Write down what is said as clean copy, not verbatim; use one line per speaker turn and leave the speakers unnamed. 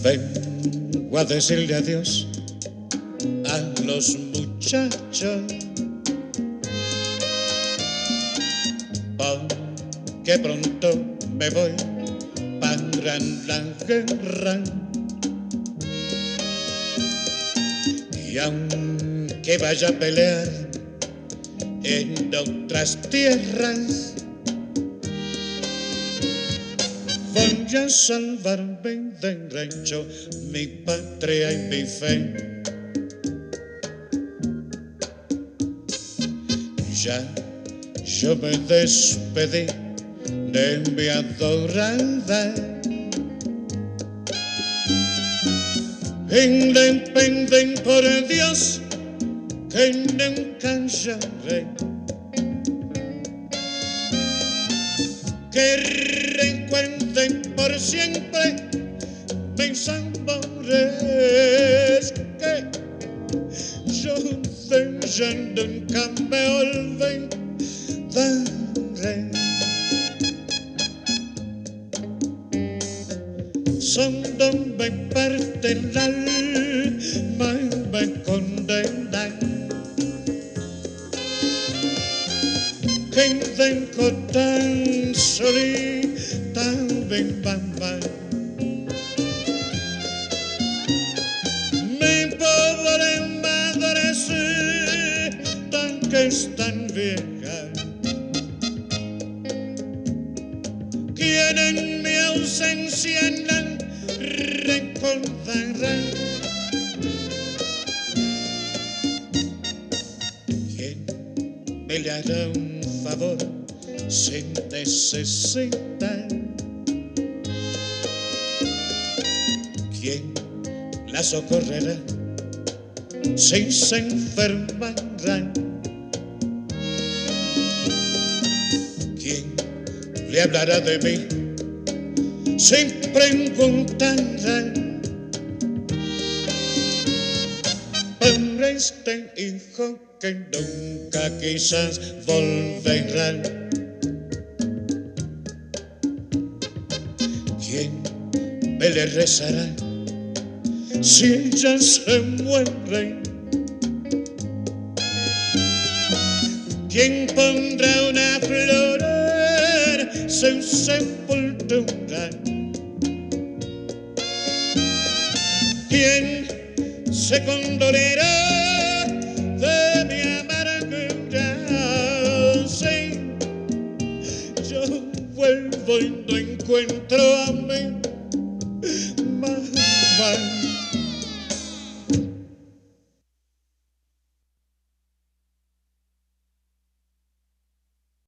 Vengo a decirle adiós a los muchachos, porque pronto me voy para la guerra. Y aunque vaya a pelear en otras tierras, voy a salvar mi derecho, mi patria y mi fe. Ya yo me despedí de mi adorada, independen por Dios que nunca lloré, que recuerden por siempre mis amores, que yo de ella nunca me olvidaré. Solo me parte el alma y me condena, que dejo tan solita mi mamá. Mi pobre madrecita que es tan vieja, quien en mi ausencia la recordará. ¿Quién me le hará un favor si necesita? ¿Quién la socorrerá si se enfermará? ¿Quién le hablará de mí sin preguntar por este hijo que nunca quizás volverá? ¿Quién me le rezará si ella se muere? ¿Quién pondrá una flor en su sepultura? ¿Quién se condolerá de mi amargura? Sí, yo vuelvo y no encuentro a mí